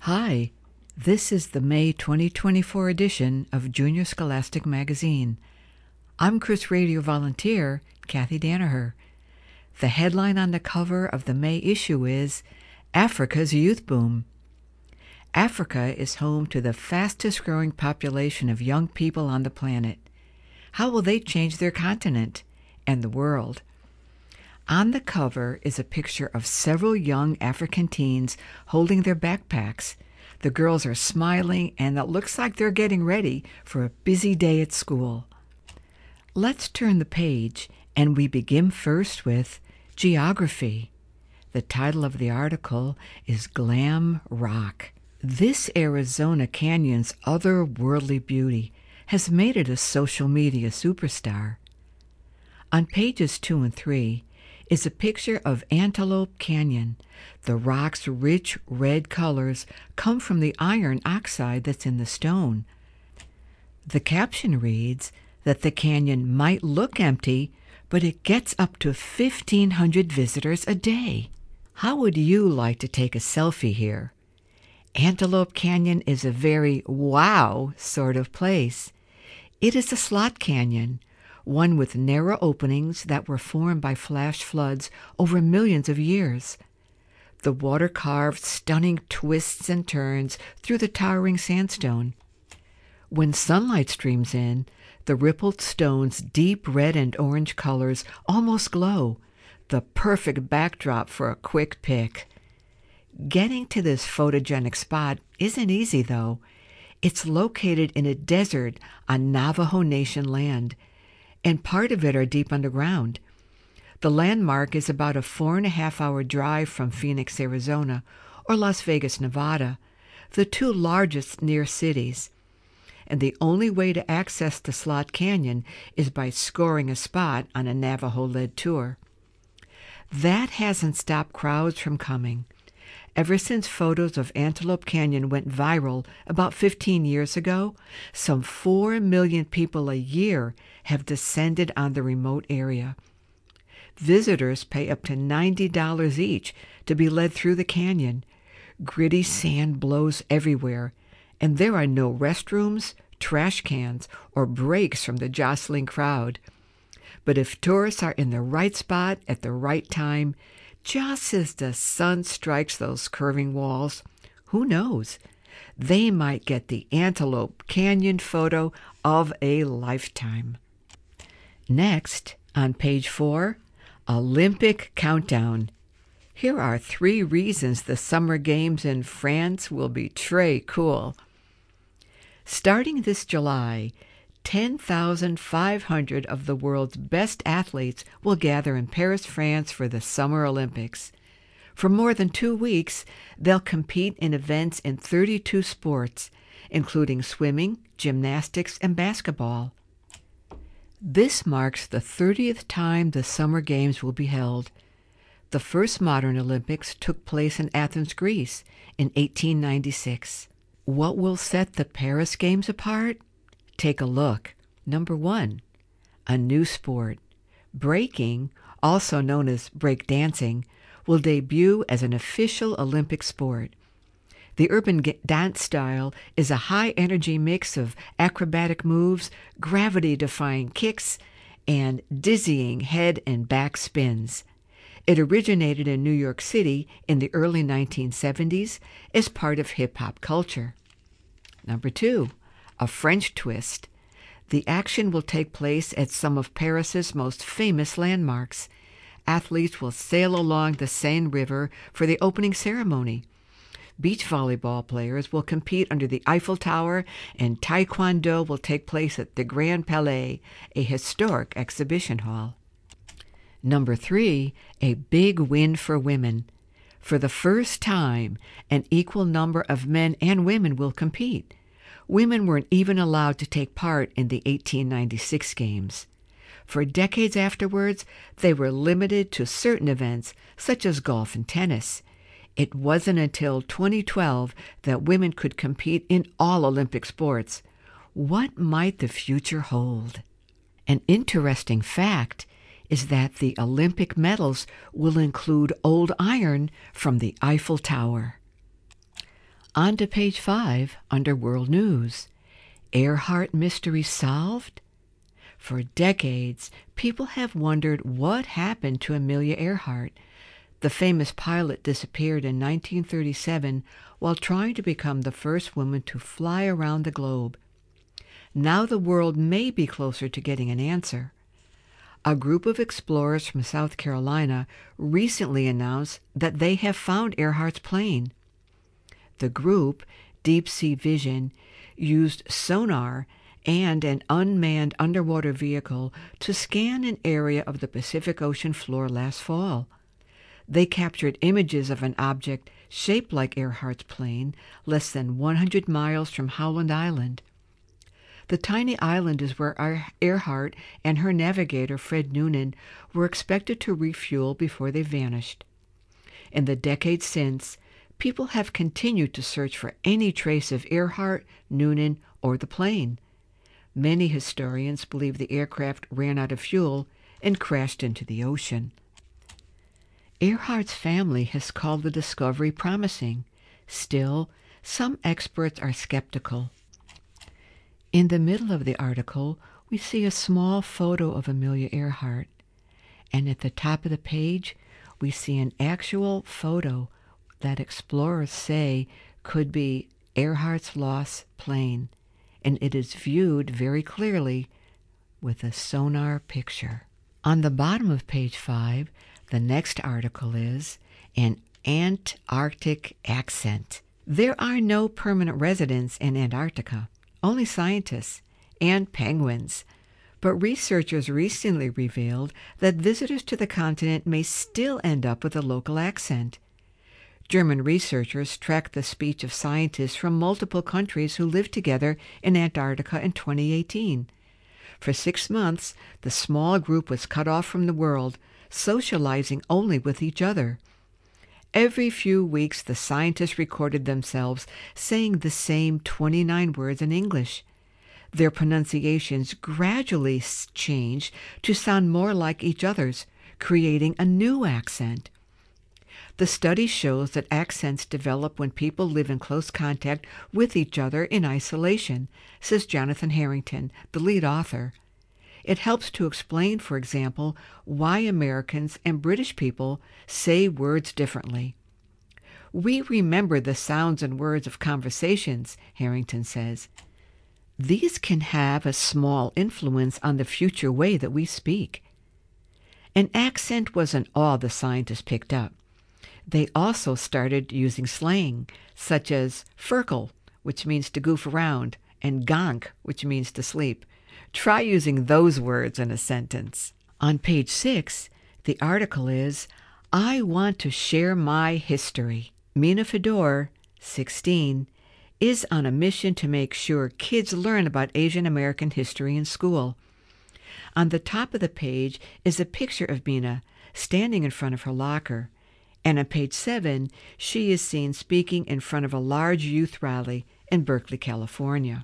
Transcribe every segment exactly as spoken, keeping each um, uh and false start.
Hi, this is the May twenty twenty-four edition of Junior Scholastic Magazine. I'm Chris Radio volunteer, Kathy Danaher. The headline on the cover of the May issue is Africa's Youth Boom. Africa is home to the fastest growing population of young people on the planet. How will they change their continent and the world? On the cover is a picture of several young African teens holding their backpacks. The girls are smiling, and it looks like they're getting ready for a busy day at school. Let's turn the page, and we begin first with Geography. The title of the article is Glam Rock. This Arizona canyon's otherworldly beauty has made it a social media superstar. On pages two and three, is a picture of Antelope Canyon. The rock's rich red colors come from the iron oxide that's in the stone. The caption reads that the canyon might look empty, but it gets up to fifteen hundred visitors a day. How would you like to take a selfie here? Antelope Canyon is a very wow sort of place. It is a slot canyon, one with narrow openings that were formed by flash floods over millions of years. The water carved stunning twists and turns through the towering sandstone. When sunlight streams in, the rippled stone's deep red and orange colors almost glow, the perfect backdrop for a quick pic. Getting to this photogenic spot isn't easy, though. It's located in a desert on Navajo Nation land, and part of it are deep underground. The landmark is about a four and a half hour drive from Phoenix, Arizona, or Las Vegas, Nevada, the two largest near cities. And the only way to access the Slot Canyon is by scoring a spot on a Navajo-led tour. That hasn't stopped crowds from coming. Ever since photos of Antelope Canyon went viral about fifteen years ago, some four million people a year have descended on the remote area. Visitors pay up to ninety dollars each to be led through the canyon. Gritty sand blows everywhere, and there are no restrooms, trash cans, or breaks from the jostling crowd. But if tourists are in the right spot at the right time, just as the sun strikes those curving walls, who knows? They might get the Antelope Canyon photo of a lifetime. Next, on page four, Olympic Countdown. Here are three reasons the Summer Games in France will be très cool. Starting this July, ten thousand five hundred of the world's best athletes will gather in Paris, France for the Summer Olympics. For more than two weeks, they'll compete in events in thirty-two sports, including swimming, gymnastics, and basketball. This marks the thirtieth time the Summer Games will be held. The first modern Olympics took place in Athens, Greece, in eighteen ninety-six. What will set the Paris Games apart? Take a look. Number one, a new sport. Breaking, also known as breakdancing, will debut as an official Olympic sport. The urban dance style is a high-energy mix of acrobatic moves, gravity-defying kicks, and dizzying head and back spins. It originated in New York City in the early nineteen seventies as part of hip-hop culture. Number two, a French twist. The action will take place at some of Paris's most famous landmarks. Athletes will sail along the Seine River for the opening ceremony. Beach volleyball players will compete under the Eiffel Tower, and Taekwondo will take place at the Grand Palais, a historic exhibition hall. Number three, a big win for women. For the first time, an equal number of men and women will compete. Women weren't even allowed to take part in the eighteen ninety-six Games. For decades afterwards, they were limited to certain events, such as golf and tennis. It wasn't until twenty twelve that women could compete in all Olympic sports. What might the future hold? An interesting fact is that the Olympic medals will include old iron from the Eiffel Tower. On to page five, under World News. Earhart mystery solved? For decades, people have wondered what happened to Amelia Earhart. The famous pilot disappeared in nineteen thirty-seven while trying to become the first woman to fly around the globe. Now the world may be closer to getting an answer. A group of explorers from South Carolina recently announced that they have found Earhart's plane. The group, Deep Sea Vision, used sonar and an unmanned underwater vehicle to scan an area of the Pacific Ocean floor last fall. They captured images of an object shaped like Earhart's plane, less than one hundred miles from Howland Island. The tiny island is where Earhart and her navigator, Fred Noonan, were expected to refuel before they vanished. In the decades since, people have continued to search for any trace of Earhart, Noonan, or the plane. Many historians believe the aircraft ran out of fuel and crashed into the ocean. Earhart's family has called the discovery promising. Still, some experts are skeptical. In the middle of the article, we see a small photo of Amelia Earhart, and at the top of the page, we see an actual photo that explorers say could be Earhart's lost plane, and it is viewed very clearly with a sonar picture. On the bottom of page five, the next article is An Antarctic Accent. There are no permanent residents in Antarctica, only scientists and penguins. But researchers recently revealed that visitors to the continent may still end up with a local accent. German researchers tracked the speech of scientists from multiple countries who lived together in Antarctica in twenty eighteen. For six months, the small group was cut off from the world, socializing only with each other. Every few weeks, the scientists recorded themselves saying the same twenty-nine words in English. Their pronunciations gradually changed to sound more like each other's, creating a new accent. The study shows that accents develop when people live in close contact with each other in isolation, says Jonathan Harrington, the lead author. It helps to explain, for example, why Americans and British people say words differently. We remember the sounds and words of conversations, Harrington says. These can have a small influence on the future way that we speak. An accent wasn't all the scientists picked up. They also started using slang, such as "firkle," which means to goof around, and "gonk," which means to sleep. Try using those words in a sentence. On page six, the article is, I Want to Share My History. Mina Fedor, sixteen, is on a mission to make sure kids learn about Asian American history in school. On the top of the page is a picture of Mina standing in front of her locker, and on page seven, she is seen speaking in front of a large youth rally in Berkeley, California.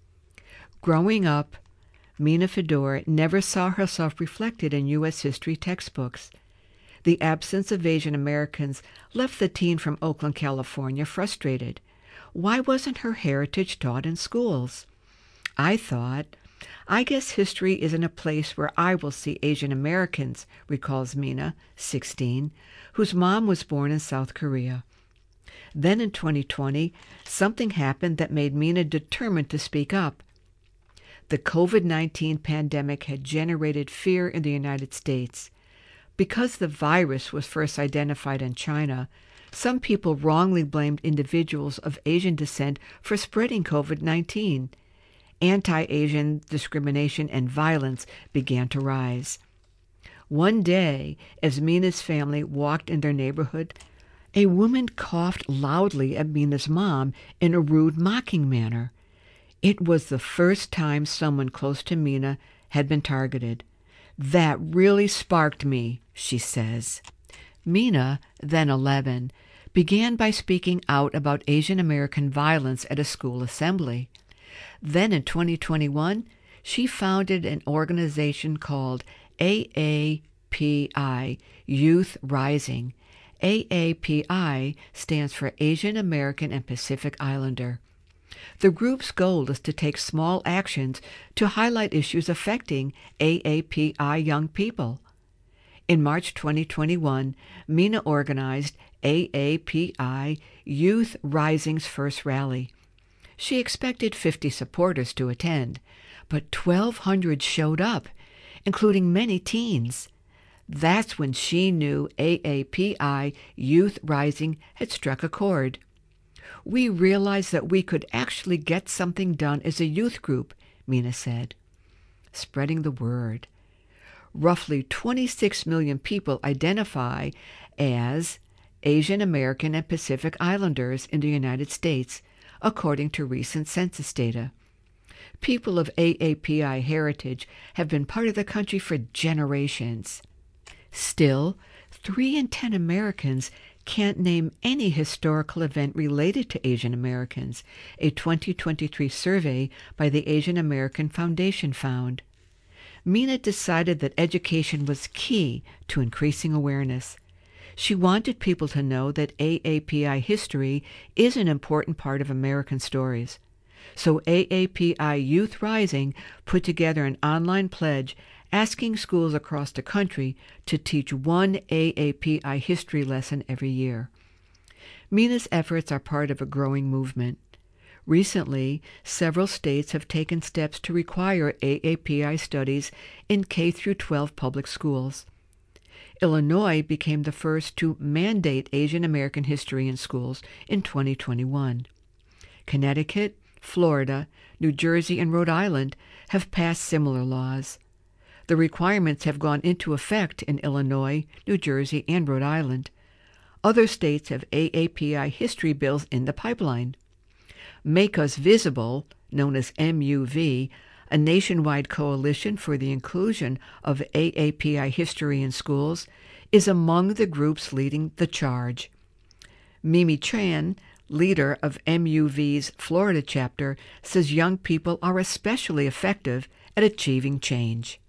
Growing up, Mina Fedor never saw herself reflected in U S history textbooks. The absence of Asian Americans left the teen from Oakland, California, frustrated. Why wasn't her heritage taught in schools? I thought, I guess history isn't a place where I will see Asian Americans, recalls Mina, sixteen, whose mom was born in South Korea. Then in twenty twenty, something happened that made Mina determined to speak up. The COVID nineteen pandemic had generated fear in the United States. Because the virus was first identified in China, some people wrongly blamed individuals of Asian descent for spreading COVID nineteen. Anti-Asian discrimination and violence began to rise. One day, as Mina's family walked in their neighborhood, a woman coughed loudly at Mina's mom in a rude, mocking manner. It was the first time someone close to Mina had been targeted. That really sparked me, she says. Mina, then eleven, began by speaking out about Asian American violence at a school assembly. Then in twenty twenty-one, she founded an organization called A A P I, Youth Rising, A A P I stands for Asian American and Pacific Islander. The group's goal is to take small actions to highlight issues affecting A A P I young people. In March twenty twenty-one, Mina organized A A P I Youth Rising's first rally. She expected fifty supporters to attend, but twelve hundred showed up, including many teens. That's when she knew A A P I Youth Rising had struck a chord. We realized that we could actually get something done as a youth group, Mina said. Spreading the word. Roughly twenty-six million people identify as Asian American and Pacific Islanders in the United States, according to recent census data. People of A A P I heritage have been part of the country for generations. Still, three in ten Americans can't name any historical event related to Asian Americans, a twenty twenty-three survey by the Asian American Foundation found. Mina decided that education was key to increasing awareness. She wanted people to know that A A P I history is an important part of American stories. So A A P I Youth Rising put together an online pledge asking schools across the country to teach one A A P I history lesson every year. Mina's efforts are part of a growing movement. Recently, several states have taken steps to require A A P I studies in K through twelve public schools. Illinois became the first to mandate Asian American history in schools in twenty twenty-one. Connecticut, Florida, New Jersey, and Rhode Island have passed similar laws. The requirements have gone into effect in Illinois, New Jersey, and Rhode Island. Other states have A A P I history bills in the pipeline. Make Us Visible, known as M U V, a nationwide coalition for the inclusion of A A P I history in schools, is among the groups leading the charge. Mimi Tran, leader of M U V's Florida chapter, says young people are especially effective at achieving change.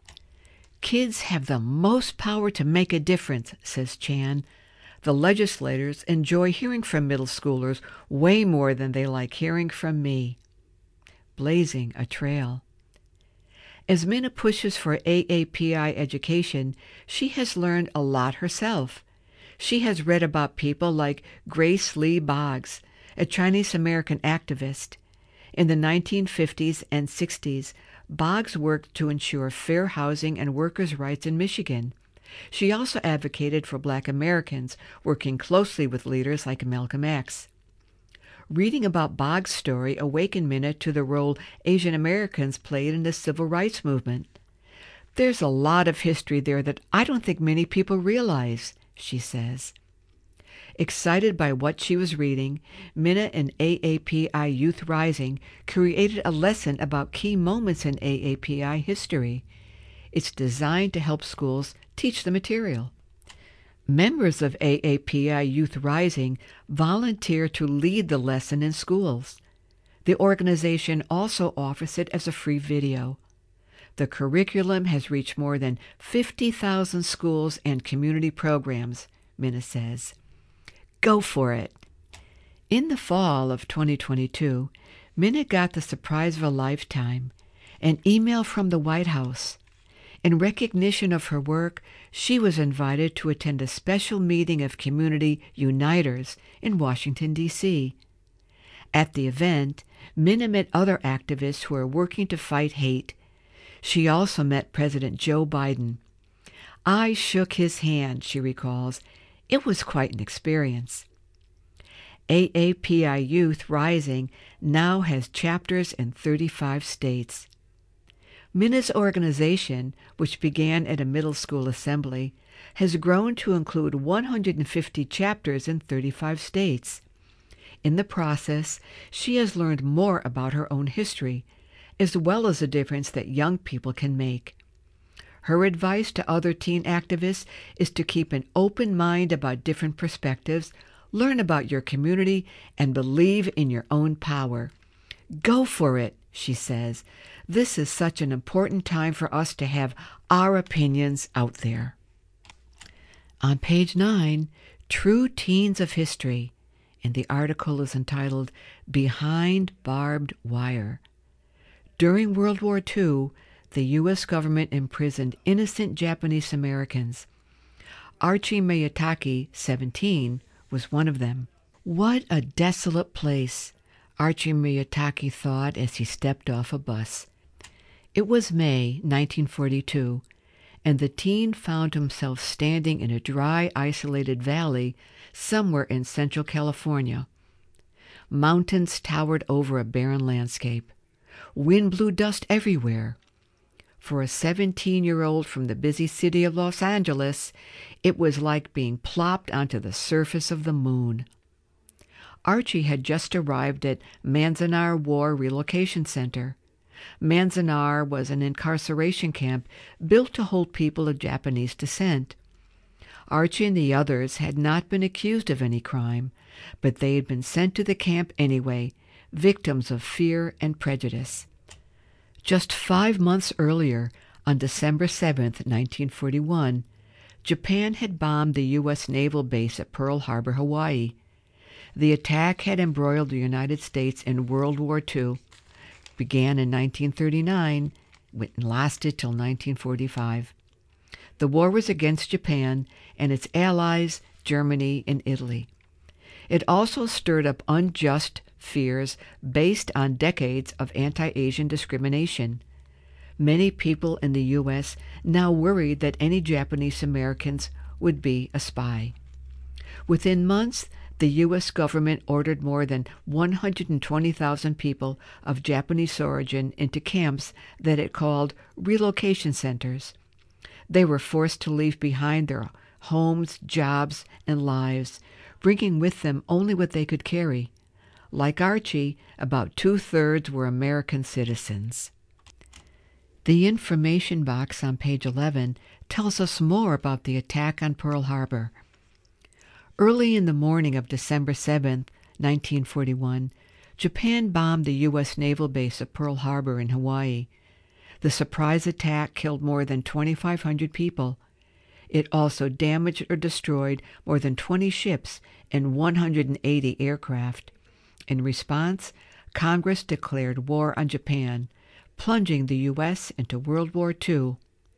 Kids have the most power to make a difference, says Chan. The legislators enjoy hearing from middle schoolers way more than they like hearing from me. Blazing a trail. As Mina pushes for A A P I education, she has learned a lot herself. She has read about people like Grace Lee Boggs, a Chinese-American activist. In the nineteen fifties and sixties, Boggs worked to ensure fair housing and workers' rights in Michigan. She also advocated for Black Americans, working closely with leaders like Malcolm X. Reading about Boggs' story awakened Mina to the role Asian Americans played in the civil rights movement. There's a lot of history there that I don't think many people realize, she says. Excited by what she was reading, Mina and A A P I Youth Rising created a lesson about key moments in A A P I history. It's designed to help schools teach the material. Members of A A P I Youth Rising volunteer to lead the lesson in schools. The organization also offers it as a free video. The curriculum has reached more than fifty thousand schools and community programs, Mina says. Go for it. In the fall of twenty twenty-two, Mina got the surprise of a lifetime, an email from the White House. In recognition of her work, she was invited to attend a special meeting of community uniters in Washington, D C At the event, Mina met other activists who are working to fight hate. She also met President Joe Biden. I shook his hand, she recalls. It was quite an experience. A A P I Youth Rising now has chapters in thirty-five states. Mina's organization, which began at a middle school assembly, has grown to include one hundred fifty chapters in thirty-five states. In the process, she has learned more about her own history, as well as the difference that young people can make. Her advice to other teen activists is to keep an open mind about different perspectives, learn about your community, and believe in your own power. Go for it, she says. This is such an important time for us to have our opinions out there. On page nine, True Teens of History, and the article is entitled Behind Barbed Wire. During World War Two, the U S government imprisoned innocent Japanese Americans. Archie Miyatake, seventeen, was one of them. What a desolate place, Archie Miyatake thought as he stepped off a bus. It was May nineteen forty-two, and the teen found himself standing in a dry, isolated valley somewhere in central California. Mountains towered over a barren landscape. Wind blew dust everywhere. For a seventeen-year-old from the busy city of Los Angeles, it was like being plopped onto the surface of the moon. Archie had just arrived at Manzanar War Relocation Center. Manzanar was an incarceration camp built to hold people of Japanese descent. Archie and the others had not been accused of any crime, but they had been sent to the camp anyway, victims of fear and prejudice. Just five months earlier, on December seventh, nineteen forty-one, Japan had bombed the U S naval base at Pearl Harbor, Hawaii. The attack had embroiled the United States in World War Two, began in nineteen thirty-nine, and lasted till nineteen forty-five. The war was against Japan and its allies, Germany and Italy. It also stirred up unjust fears based on decades of anti-Asian discrimination. Many people in the U S now worried that any Japanese Americans would be a spy. Within months, the U S government ordered more than one hundred twenty thousand people of Japanese origin into camps that it called relocation centers. They were forced to leave behind their homes, jobs, and lives, bringing with them only what they could carry. Like Archie, about two-thirds were American citizens. The information box on page eleven tells us more about the attack on Pearl Harbor. Early in the morning of December seventh, nineteen forty-one, Japan bombed the U S naval base at Pearl Harbor in Hawaii. The surprise attack killed more than twenty-five hundred people. It also damaged or destroyed more than twenty ships and one hundred eighty aircraft. In response, Congress declared war on Japan, plunging the U S into World War Two.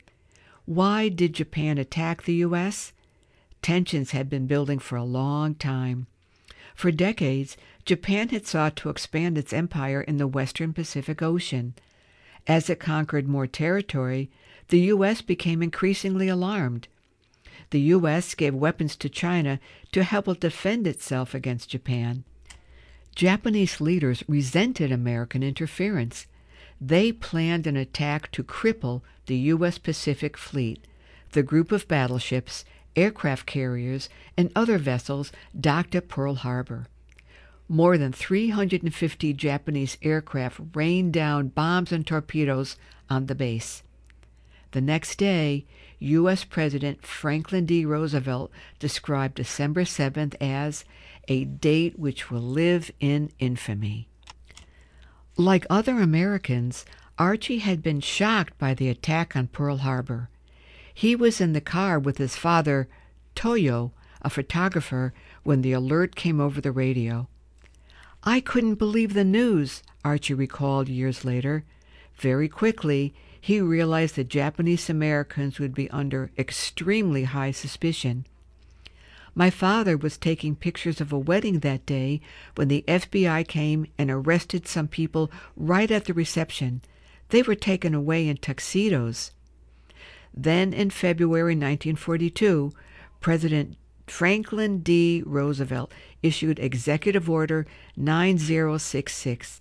Why did Japan attack the U S? Tensions had been building for a long time. For decades, Japan had sought to expand its empire in the western Pacific Ocean. As it conquered more territory, the U S became increasingly alarmed. The U S gave weapons to China to help it defend itself against Japan. Japanese leaders resented American interference. They planned an attack to cripple the U S Pacific Fleet, the group of battleships, aircraft carriers, and other vessels docked at Pearl Harbor. More than three hundred fifty Japanese aircraft rained down bombs and torpedoes on the base. The next day, U S President Franklin D. Roosevelt described December seventh as a date which will live in infamy. Like other Americans, Archie had been shocked by the attack on Pearl Harbor. He was in the car with his father, Toyo, a photographer, when the alert came over the radio. "I couldn't believe the news," Archie recalled years later. Very quickly, he realized that Japanese Americans would be under extremely high suspicion. "My father was taking pictures of a wedding that day when the F B I came and arrested some people right at the reception. They were taken away in tuxedos." Then in February nineteen forty-two, President Franklin D. Roosevelt issued Executive Order nine zero six six.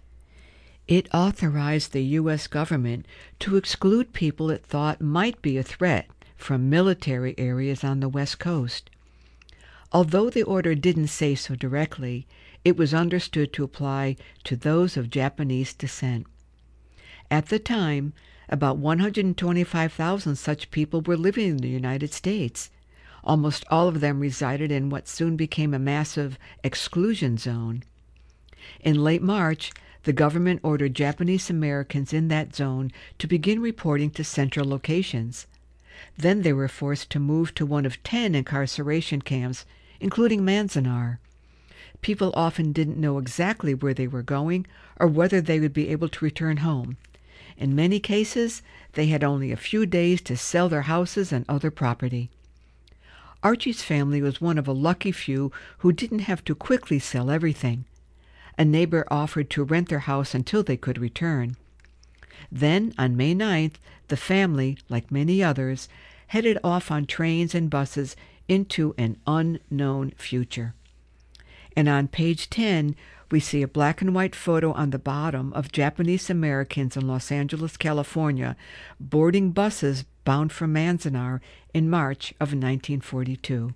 It authorized the U S government to exclude people it thought might be a threat from military areas on the West Coast. Although the order didn't say so directly, it was understood to apply to those of Japanese descent. At the time, about one hundred twenty-five thousand such people were living in the United States. Almost all of them resided in what soon became a massive exclusion zone. In late March, the government ordered Japanese Americans in that zone to begin reporting to central locations. Then they were forced to move to one of ten incarceration camps including Manzanar. People often didn't know exactly where they were going or whether they would be able to return home. In many cases, they had only a few days to sell their houses and other property. Archie's family was one of a lucky few who didn't have to quickly sell everything. A neighbor offered to rent their house until they could return. Then, on May ninth, the family, like many others, headed off on trains and buses into an unknown future. And on page ten, we see a black and white photo on the bottom of Japanese Americans in Los Angeles, California, boarding buses bound for Manzanar in March of nineteen forty-two.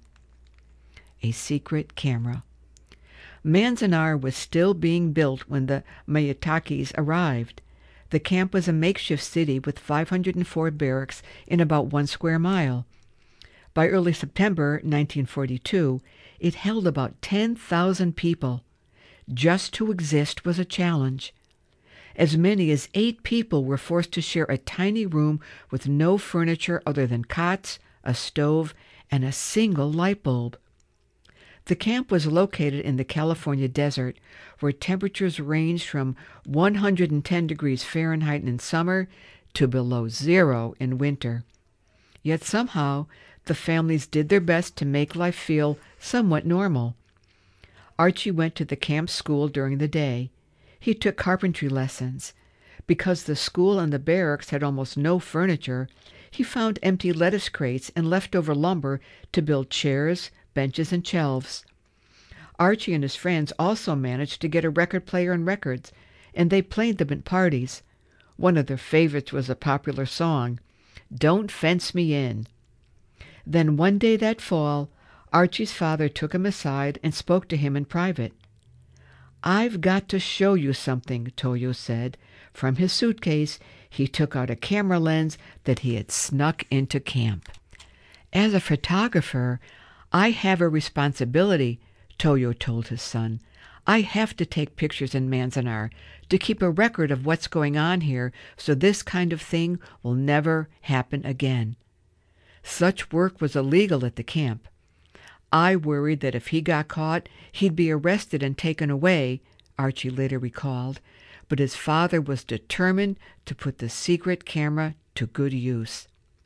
A secret camera. Manzanar was still being built when the Miyatakis arrived. The camp was a makeshift city with five hundred four barracks in about one square mile. By early September nineteen forty-two, it held about ten thousand people. Just to exist was a challenge. As many as eight people were forced to share a tiny room with no furniture other than cots, a stove, and a single light bulb. The camp was located in the California desert, where temperatures ranged from one hundred ten degrees Fahrenheit in summer to below zero in winter. Yet somehow, the families did their best to make life feel somewhat normal. Archie went to the camp school during the day. He took carpentry lessons. Because the school and the barracks had almost no furniture, he found empty lettuce crates and leftover lumber to build chairs, benches, and shelves. Archie and his friends also managed to get a record player and records, and they played them at parties. One of their favorites was a popular song, "Don't Fence Me In." Then one day that fall, Archie's father took him aside and spoke to him in private. "I've got to show you something," Toyo said. From his suitcase, he took out a camera lens that he had snuck into camp. "As a photographer, I have a responsibility," Toyo told his son. "I have to take pictures in Manzanar to keep a record of what's going on here so this kind of thing will never happen again." Such work was illegal at the camp. "I worried that if he got caught, he'd be arrested and taken away," Archie later recalled, but his father was determined to put the secret camera to good use.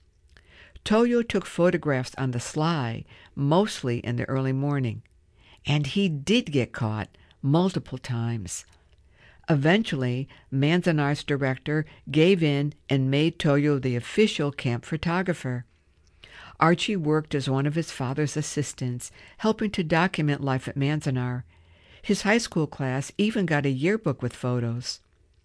Toyo took photographs on the sly, mostly in the early morning, and he did get caught multiple times. Eventually, Manzanar's director gave in and made Toyo the official camp photographer. Archie worked as one of his father's assistants, helping to document life at Manzanar. His high school class even got a yearbook with photos.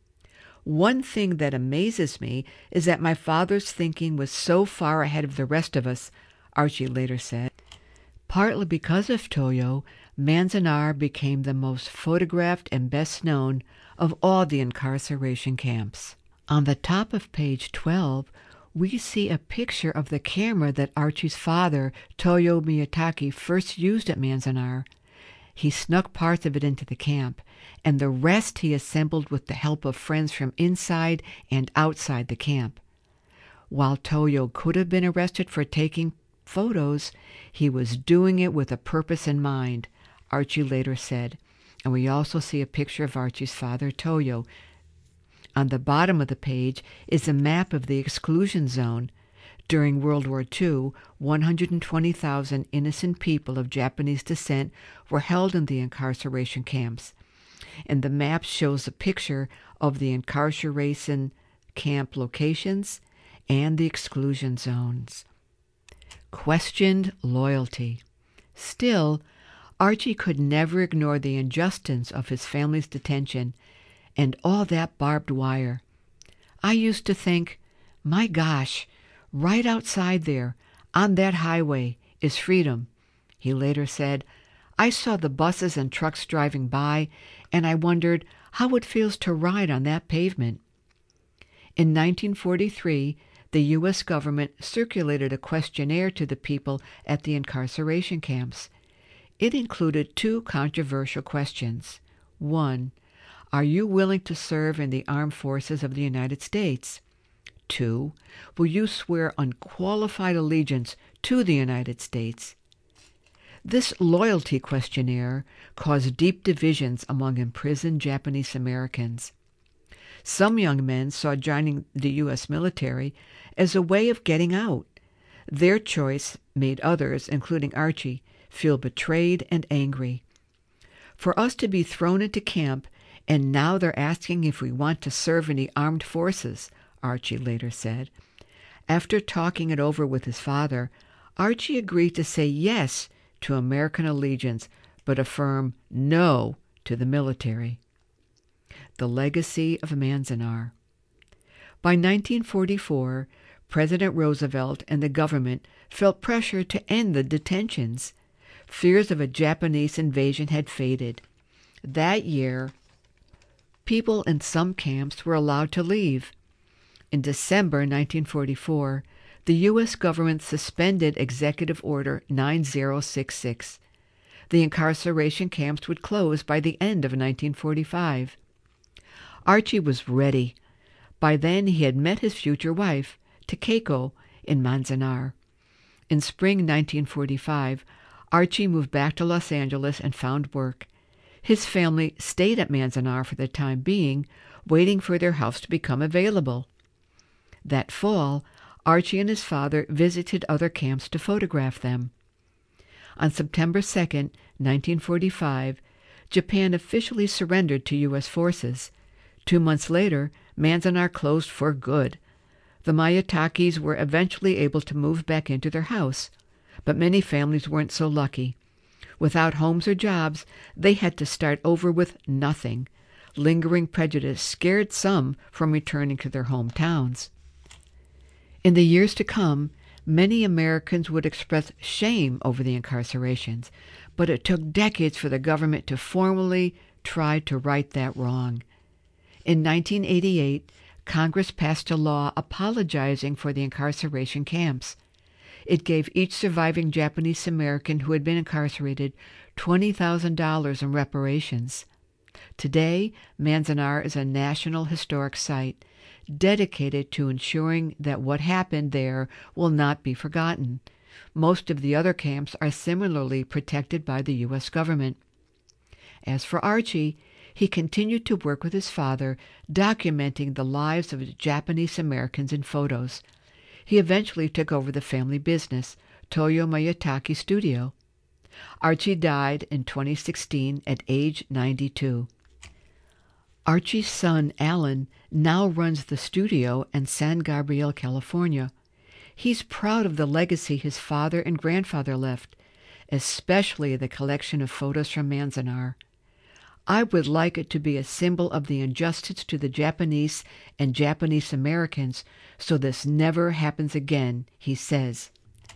"One thing that amazes me is that my father's thinking was so far ahead of the rest of us," Archie later said. Partly because of Toyo, Manzanar became the most photographed and best known of all the incarceration camps. On the top of page twelve, we see a picture of the camera that Archie's father, Toyo Miyataki, first used at Manzanar. He snuck parts of it into the camp, and the rest he assembled with the help of friends from inside and outside the camp. While Toyo could have been arrested for taking photos, he was doing it with a purpose in mind, Archie later said. And we also see a picture of Archie's father, Toyo. On the bottom of the page is a map of the exclusion zone. During World War Two, one hundred twenty thousand innocent people of Japanese descent were held in the incarceration camps. And the map shows a picture of the incarceration camp locations and the exclusion zones. Questioned loyalty. Still, Archie could never ignore the injustice of his family's detention and all that barbed wire. "I used to think, my gosh, right outside there, on that highway, is freedom," he later said. "I saw the buses and trucks driving by, and I wondered how it feels to ride on that pavement." In nineteen forty-three, the U S government circulated a questionnaire to the people at the incarceration camps. It included two controversial questions. One, are you willing to serve in the armed forces of the United States? Two, will you swear unqualified allegiance to the United States? This loyalty questionnaire caused deep divisions among imprisoned Japanese Americans. Some young men saw joining the U S military as a way of getting out. Their choice made others, including Archie, feel betrayed and angry. For us to be thrown into camp, and now they're asking if we want to serve in the armed forces, Archie later said. After talking it over with his father, Archie agreed to say yes to American allegiance, but a firm no to the military. The legacy of Manzanar. By nineteen forty-four, President Roosevelt and the government felt pressure to end the detentions. Fears of a Japanese invasion had faded. That year, people in some camps were allowed to leave. In December nineteen forty-four, the U S government suspended Executive Order nine thousand sixty-six. The incarceration camps would close by the end of nineteen forty-five. Archie was ready. By then he had met his future wife, Takeko, in Manzanar. In spring nineteen forty-five, Archie moved back to Los Angeles and found work. His family stayed at Manzanar for the time being, waiting for their house to become available. That fall, Archie and his father visited other camps to photograph them. On September second, nineteen forty-five, Japan officially surrendered to U S forces. Two months later, Manzanar closed for good. The Mayatakis were eventually able to move back into their house, but many families weren't so lucky. Without homes or jobs, they had to start over with nothing. Lingering prejudice scared some from returning to their hometowns. In the years to come, many Americans would express shame over the incarcerations, but it took decades for the government to formally try to right that wrong. In nineteen eighty-eight, Congress passed a law apologizing for the incarceration camps. It gave each surviving Japanese American who had been incarcerated twenty thousand dollars in reparations. Today, Manzanar is a National Historic Site dedicated to ensuring that what happened there will not be forgotten. Most of the other camps are similarly protected by the U S government. As for Archie, he continued to work with his father, documenting the lives of Japanese Americans in photos. He eventually took over the family business, Toyo Miyatake Studio. Archie died in twenty sixteen at age ninety-two. Archie's son, Alan, now runs the studio in San Gabriel, California. He's proud of the legacy his father and grandfather left, especially the collection of photos from Manzanar. I would like it to be a symbol of the injustice to the Japanese and Japanese Americans, so this never happens again, he says.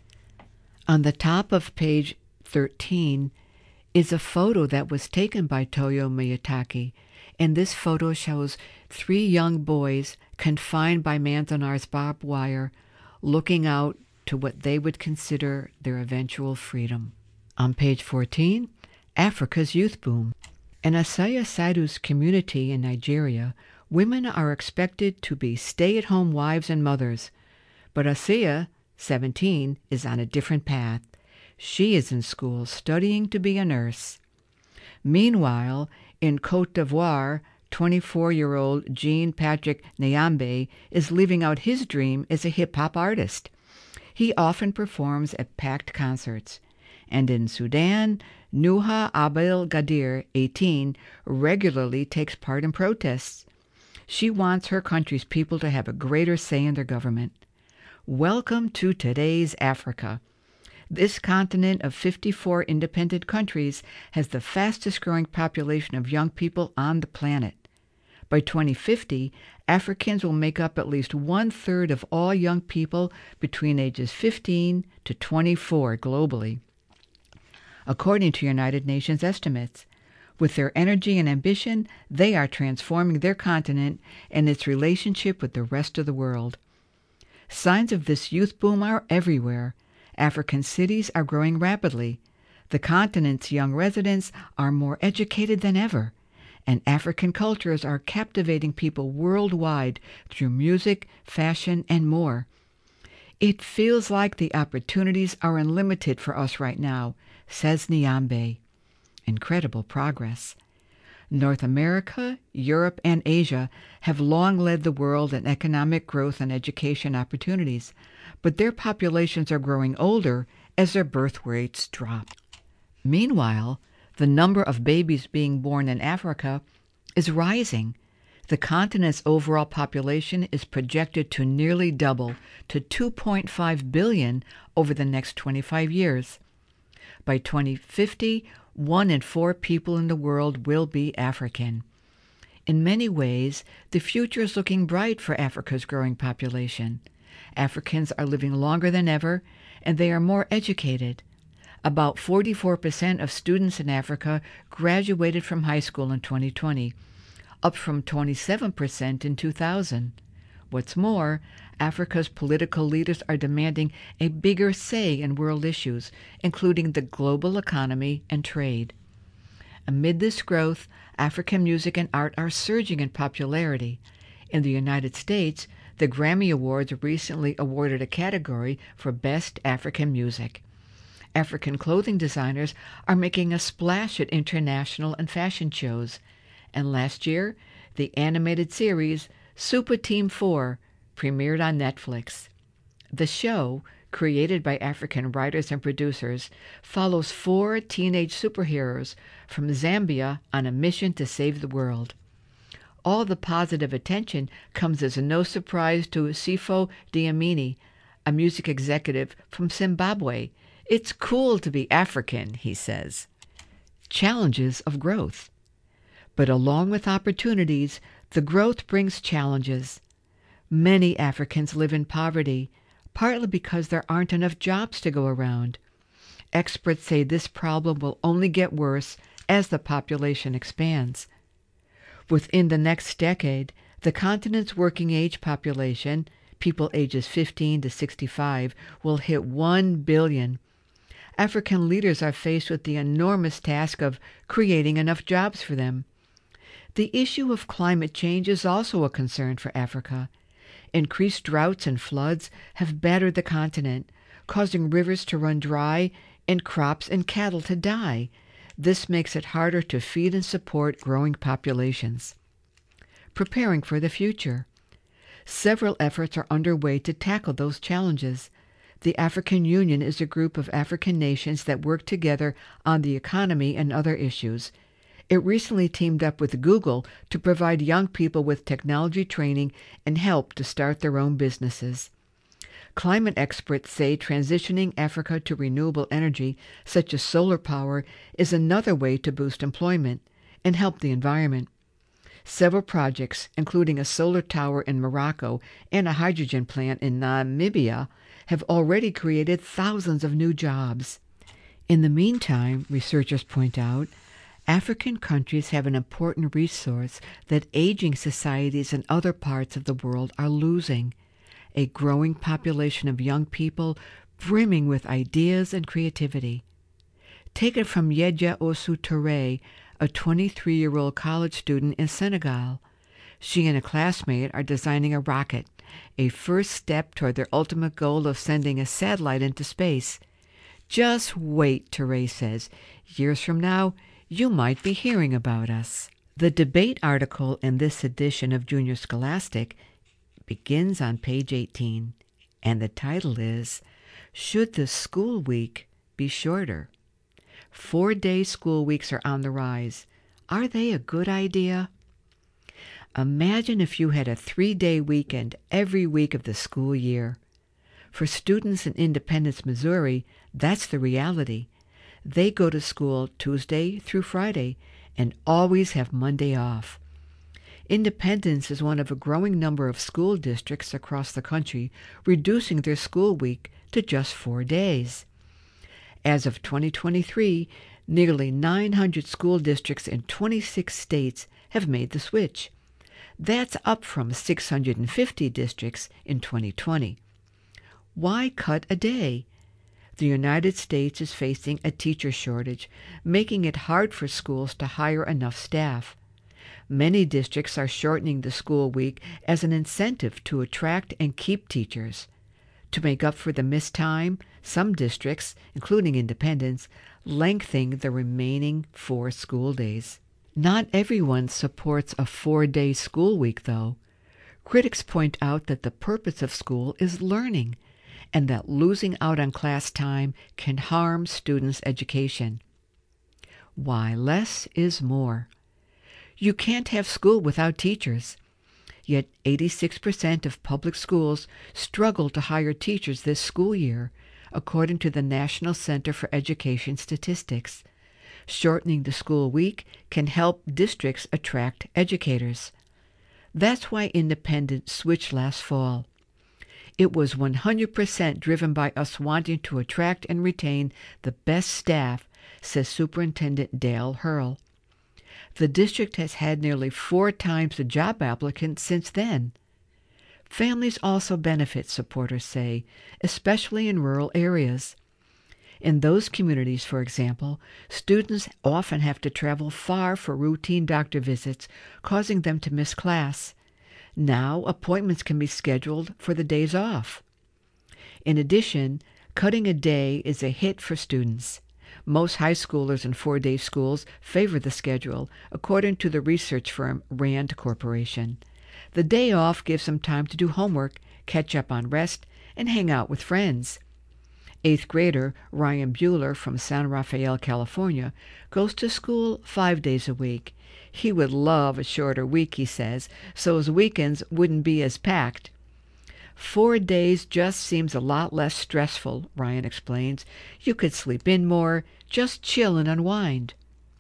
On the top of page thirteen is a photo that was taken by Toyo Miyatake, and this photo shows three young boys confined by Manzanar's barbed wire, looking out to what they would consider their eventual freedom. On page fourteen, Africa's youth boom. In Asaya Sadu's community in Nigeria, women are expected to be stay-at-home wives and mothers. But Asaya, seventeen, is on a different path. She is in school studying to be a nurse. Meanwhile, in Côte d'Ivoire, twenty-four-year-old Jean-Patrick Nyambe is living out his dream as a hip-hop artist. He often performs at packed concerts. And in Sudan, Nuha Abel Gadir, eighteen, regularly takes part in protests. She wants her country's people to have a greater say in their government. Welcome to today's Africa. This continent of fifty-four independent countries has the fastest-growing population of young people on the planet. By twenty fifty, Africans will make up at least one-third of all young people between ages fifteen to twenty-four globally, according to United Nations estimates. With their energy and ambition, they are transforming their continent and its relationship with the rest of the world. Signs of this youth boom are everywhere. African cities are growing rapidly. The continent's young residents are more educated than ever, and African cultures are captivating people worldwide through music, fashion, and more. It feels like the opportunities are unlimited for us right now, says Nyambe. Incredible progress. North America, Europe, and Asia have long led the world in economic growth and education opportunities, but their populations are growing older as their birth rates drop. Meanwhile, the number of babies being born in Africa is rising. The continent's overall population is projected to nearly double to two point five billion over the next twenty-five years. By twenty fifty, one in four people in the world will be African. In many ways, the future is looking bright for Africa's growing population. Africans are living longer than ever, and they are more educated. About forty-four percent of students in Africa graduated from high school in twenty twenty, up from twenty-seven percent in two thousand. What's more, Africa's political leaders are demanding a bigger say in world issues, including the global economy and trade. Amid this growth, African music and art are surging in popularity. In the United States, the Grammy Awards recently awarded a category for Best African Music. African clothing designers are making a splash at international and fashion shows. And last year, the animated series Super Team four premiered on Netflix. The show, created by African writers and producers, follows four teenage superheroes from Zambia on a mission to save the world. All the positive attention comes as no surprise to Sifo Dlamini, a music executive from Zimbabwe. It's cool to be African, he says. Challenges of growth. But along with opportunities, the growth brings challenges. Many Africans live in poverty, partly because there aren't enough jobs to go around. Experts say this problem will only get worse as the population expands. Within the next decade, the continent's working-age population, people ages fifteen to sixty-five, will hit one billion. African leaders are faced with the enormous task of creating enough jobs for them. The issue of climate change is also a concern for Africa. Increased droughts and floods have battered the continent, causing rivers to run dry and crops and cattle to die. This makes it harder to feed and support growing populations. Preparing for the future. Several efforts are underway to tackle those challenges. The African Union is a group of African nations that work together on the economy and other issues. It recently teamed up with Google to provide young people with technology training and help to start their own businesses. Climate experts say transitioning Africa to renewable energy, such as solar power, is another way to boost employment and help the environment. Several projects, including a solar tower in Morocco and a hydrogen plant in Namibia, have already created thousands of new jobs. In the meantime, researchers point out, African countries have an important resource that aging societies in other parts of the world are losing: a growing population of young people brimming with ideas and creativity. Take it from Yedja Osu Touré, a twenty-three-year-old college student in Senegal. She and a classmate are designing a rocket, a first step toward their ultimate goal of sending a satellite into space. Just wait, Touré says. Years from now, you might be hearing about us. The debate article in this edition of Junior Scholastic begins on page eighteen, and the title is, Should the School Week Be Shorter? Four-day school weeks are on the rise. Are they a good idea? Imagine if you had a three-day weekend every week of the school year. For students in Independence, Missouri, that's the reality. They go to school Tuesday through Friday and always have Monday off. Independence is one of a growing number of school districts across the country, reducing their school week to just four days. As of twenty twenty-three, nearly nine hundred school districts in twenty-six states have made the switch. That's up from six hundred fifty districts in twenty twenty. Why cut a day? The United States is facing a teacher shortage, making it hard for schools to hire enough staff. Many districts are shortening the school week as an incentive to attract and keep teachers. To make up for the missed time, some districts, including Independence, lengthening the remaining four school days. Not everyone supports a four-day school week, though. Critics point out that the purpose of school is learning, and that losing out on class time can harm students' education. Why, less is more. You can't have school without teachers. Yet eighty-six percent of public schools struggle to hire teachers this school year, according to the National Center for Education Statistics. Shortening the school week can help districts attract educators. That's why Independent switched last fall. It was one hundred percent driven by us wanting to attract and retain the best staff, says Superintendent Dale Hurl. The district has had nearly four times the job applicants since then. Families also benefit, supporters say, especially in rural areas. In those communities, for example, students often have to travel far for routine doctor visits, causing them to miss class. Now, appointments can be scheduled for the days off. In addition, cutting a day is a hit for students. Most high schoolers in four-day schools favor the schedule, according to the research firm RAND Corporation. The day off gives them time to do homework, catch up on rest, and hang out with friends. Eighth grader Ryan Bueller from San Rafael, California, goes to school five days a week. He would love a shorter week, he says, so his weekends wouldn't be as packed. Four days just seems a lot less stressful, Ryan explains. You could sleep in more, just chill and unwind.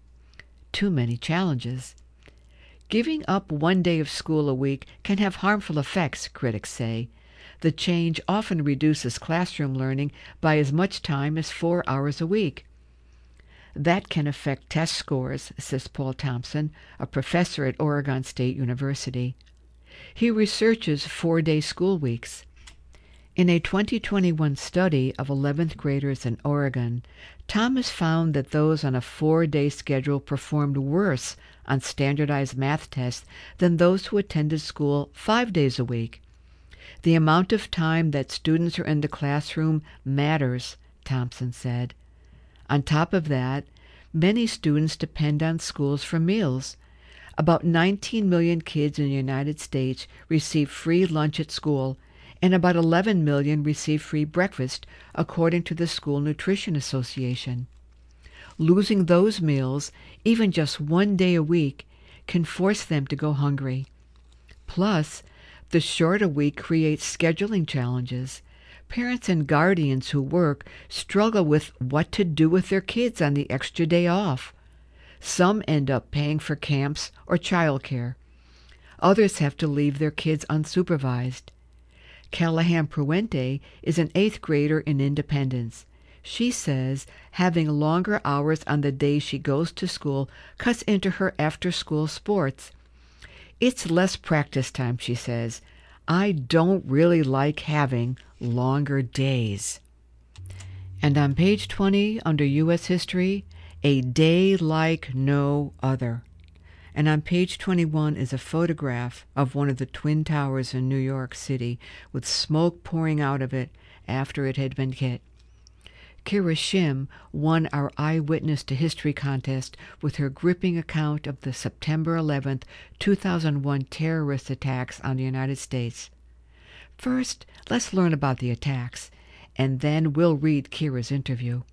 Too many challenges. Giving up one day of school a week can have harmful effects, critics say. The change often reduces classroom learning by as much time as four hours a week. That can affect test scores, says Paul Thompson, a professor at Oregon State University. He researches four-day school weeks. In a twenty twenty-one study of eleventh graders in Oregon, Thomas found that those on a four-day schedule performed worse on standardized math tests than those who attended school five days a week. The amount of time that students are in the classroom matters, Thompson said. On top of that, many students depend on schools for meals. About nineteen million kids in the United States receive free lunch at school, and about eleven million receive free breakfast, according to the School Nutrition Association. Losing those meals, even just one day a week, can force them to go hungry. Plus, the shorter week creates scheduling challenges. Parents and guardians who work struggle with what to do with their kids on the extra day off. Some end up paying for camps or childcare. Others have to leave their kids unsupervised. Callahan Pruente is an eighth grader in Independence. She says having longer hours on the days she goes to school cuts into her after-school sports. It's less practice time, she says. I don't really like having longer days. And on page twenty, under U S History, a day like no other. And on page twenty-one is a photograph of one of the Twin Towers in New York City, with smoke pouring out of it after it had been hit. Kira Shim won our Eyewitness to History contest with her gripping account of the September eleventh, two thousand one terrorist attacks on the United States. First, let's learn about the attacks, and then we'll read Kira's interview.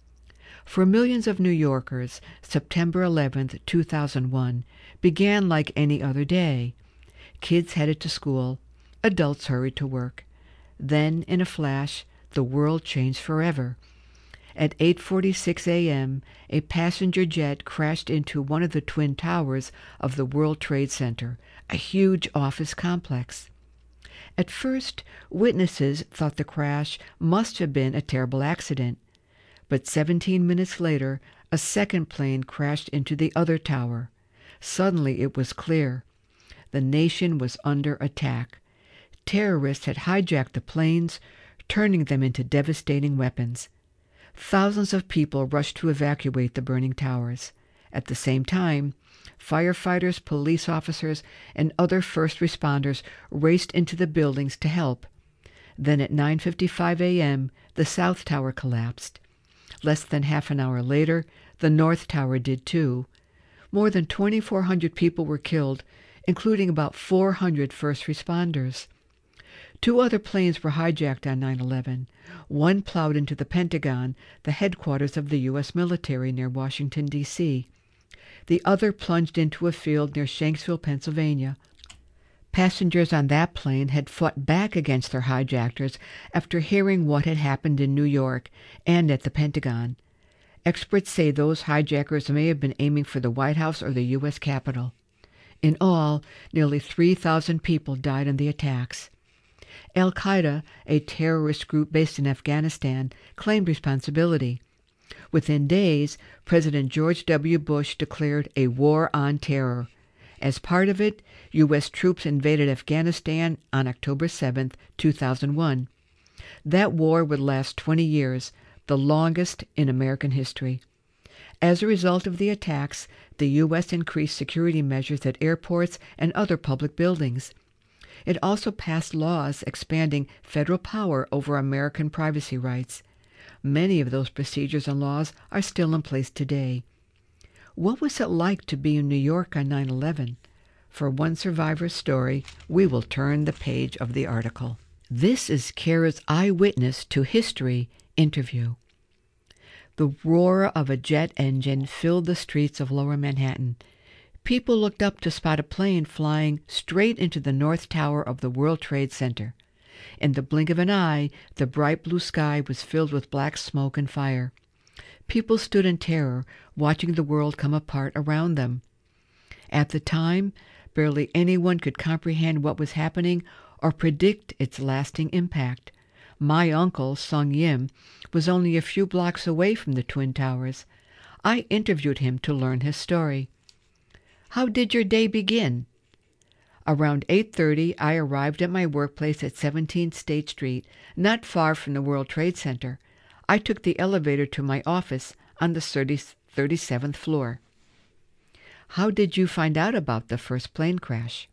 For millions of New Yorkers, September eleventh, two thousand one began like any other day. Kids headed to school, adults hurried to work. Then, in a flash, the world changed forever. At eight forty-six a.m., a passenger jet crashed into one of the twin towers of the World Trade Center, a huge office complex. At first, witnesses thought the crash must have been a terrible accident. But seventeen minutes later, a second plane crashed into the other tower. Suddenly it was clear. The nation was under attack. Terrorists had hijacked the planes, turning them into devastating weapons. Thousands of people rushed to evacuate the burning towers. At the same time, firefighters, police officers, and other first responders raced into the buildings to help. Then at nine fifty-five a.m., the South Tower collapsed. Less than half an hour later, the North Tower did too. More than twenty-four hundred people were killed, including about four hundred first responders. Two other planes were hijacked on nine eleven. One plowed into the Pentagon, the headquarters of the U S military near Washington, D C The other plunged into a field near Shanksville, Pennsylvania. Passengers on that plane had fought back against their hijackers after hearing what had happened in New York and at the Pentagon. Experts say those hijackers may have been aiming for the White House or the U S Capitol. In all, nearly three thousand people died in the attacks. Al-Qaeda, a terrorist group based in Afghanistan, claimed responsibility. Within days, President George W. Bush declared a war on terror. As part of it, U S troops invaded Afghanistan on October seventh, two thousand one. That war would last twenty years, the longest in American history. As a result of the attacks, the U S increased security measures at airports and other public buildings. It also passed laws expanding federal power over American privacy rights. Many of those procedures and laws are still in place today. What was it like to be in New York on nine eleven? For one survivor's story, we will turn the page of the article. This is Kara's Eyewitness to History interview. The roar of a jet engine filled the streets of Lower Manhattan. People looked up to spot a plane flying straight into the North Tower of the World Trade Center. In the blink of an eye, the bright blue sky was filled with black smoke and fire. People stood in terror, watching the world come apart around them. At the time, barely anyone could comprehend what was happening or predict its lasting impact. My uncle, Sung Yim, was only a few blocks away from the Twin Towers. I interviewed him to learn his story. How did your day begin? Around eight thirty, I arrived at my workplace at seventeenth State Street, not far from the World Trade Center. I took the elevator to my office on the thirty-seventh floor. How did you find out about the first plane crash?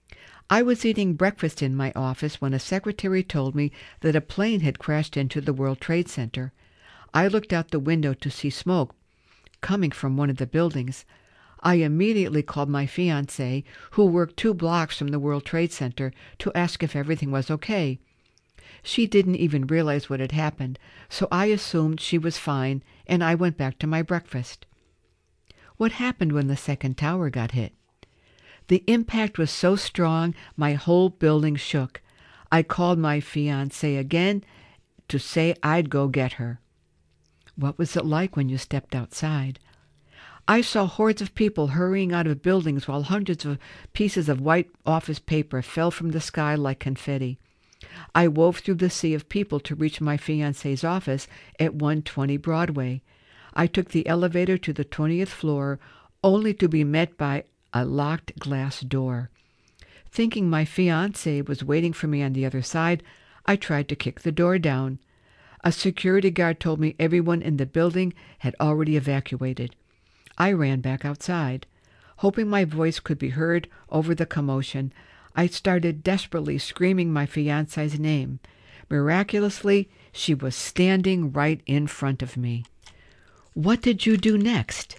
I was eating breakfast in my office when a secretary told me that a plane had crashed into the World Trade Center. I looked out the window to see smoke coming from one of the buildings. I immediately called my fiancé, who worked two blocks from the World Trade Center, to ask if everything was okay. She didn't even realize what had happened, so I assumed she was fine, and I went back to my breakfast. What happened when the second tower got hit? The impact was so strong, my whole building shook. I called my fiancé again to say I'd go get her. What was it like when you stepped outside? I saw hordes of people hurrying out of buildings while hundreds of pieces of white office paper fell from the sky like confetti. I wove through the sea of people to reach my fiancé's office at one twenty Broadway. I took the elevator to the twentieth floor, only to be met by a locked glass door. Thinking my fiancé was waiting for me on the other side, I tried to kick the door down. A security guard told me everyone in the building had already evacuated. I ran back outside. Hoping my voice could be heard over the commotion, I started desperately screaming my fiancé's name. Miraculously, she was standing right in front of me. What did you do next?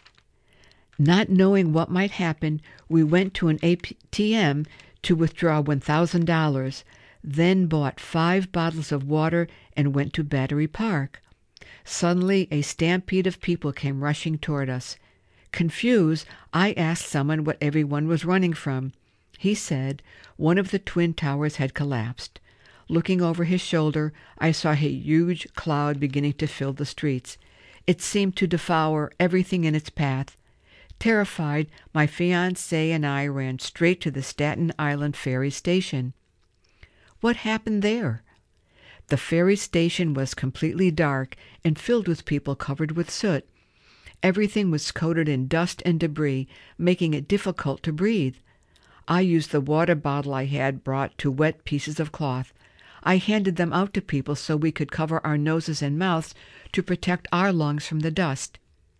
Not knowing what might happen, we went to an A T M to withdraw one thousand dollars, then bought five bottles of water and went to Battery Park. Suddenly, a stampede of people came rushing toward us. Confused, I asked someone what everyone was running from. He said one of the Twin Towers had collapsed. Looking over his shoulder, I saw a huge cloud beginning to fill the streets. It seemed to devour everything in its path. Terrified, my fiancé and I ran straight to the Staten Island ferry station. What happened there? The ferry station was completely dark and filled with people covered with soot. Everything was coated in dust and debris, making it difficult to breathe. I used the water bottle I had brought to wet pieces of cloth. I handed them out to people so we could cover our noses and mouths to protect our lungs from the dust.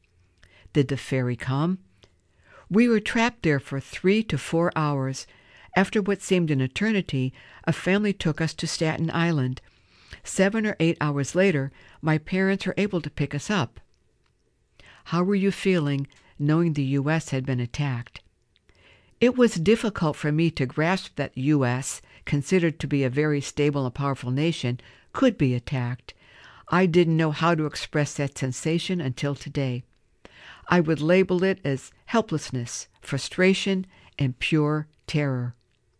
Did the ferry come? We were trapped there for three to four hours. After what seemed an eternity, a family took us to Staten Island. Seven or eight hours later, my parents were able to pick us up. How were you feeling knowing the U S had been attacked? It was difficult for me to grasp that U S, considered to be a very stable and powerful nation, could be attacked. I didn't know how to express that sensation until today. I would label it as helplessness, frustration, and pure terror.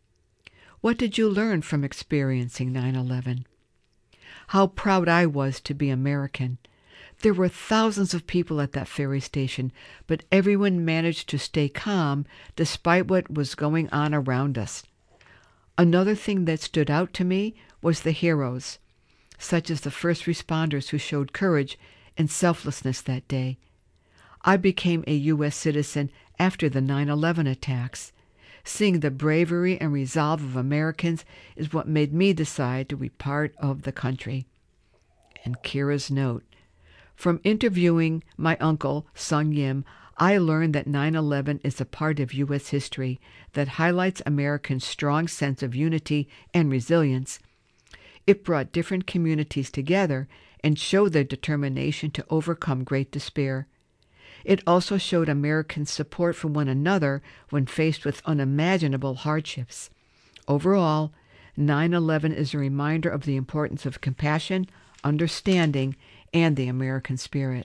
What did you learn from experiencing nine eleven? How proud I was to be American. There were thousands of people at that ferry station, but everyone managed to stay calm despite what was going on around us. Another thing that stood out to me was the heroes, such as the first responders who showed courage and selflessness that day. I became a U S citizen after the nine eleven attacks. Seeing the bravery and resolve of Americans is what made me decide to be part of the country. And Kira's note. From interviewing my uncle, Sung Yim, I learned that nine eleven is a part of U S history that highlights Americans' strong sense of unity and resilience. It brought different communities together and showed their determination to overcome great despair. It also showed Americans' support for one another when faced with unimaginable hardships. Overall, nine eleven is a reminder of the importance of compassion, understanding, and the American spirit.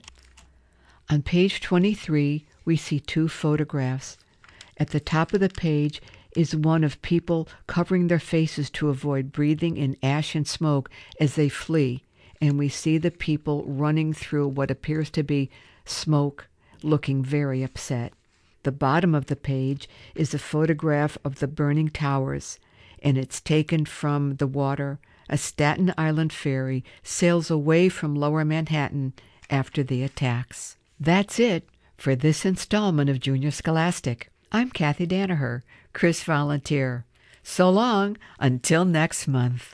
On page twenty-three, we see two photographs. At the top of the page is one of people covering their faces to avoid breathing in ash and smoke as they flee, and we see the people running through what appears to be smoke, looking very upset. The bottom of the page is a photograph of the burning towers, and it's taken from the water. A Staten Island ferry sails away from Lower Manhattan after the attacks. That's it for this installment of Junior Scholastic. I'm Kathy Danaher, Chris Volunteer. So long, until next month.